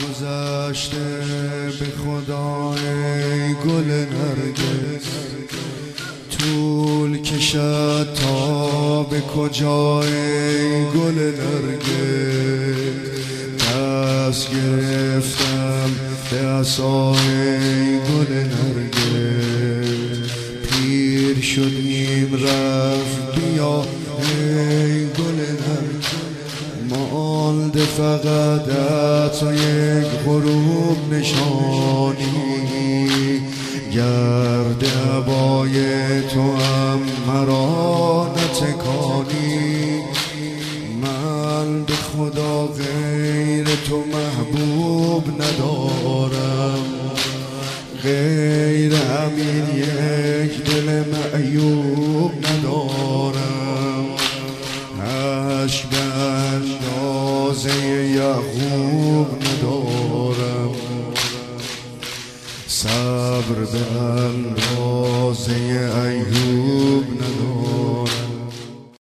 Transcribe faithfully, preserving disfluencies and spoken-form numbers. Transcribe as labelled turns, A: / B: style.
A: گذشته به خدای گل نرگس، طول کشد تا به کجای گل نرگس. دست گرفتم به عصای گل نرگس، پیر شدیم رفت بیا ای گل نرگس. مانده فقط تو یک غروب نشانی، گرد عبای تو هم مرا نتکانی. من به خدا غیر تو محبوب ندارم، غیر همین یک دل معیوب ندارم. عشق به اندازه یعقوب ندارم، صبر به اندازه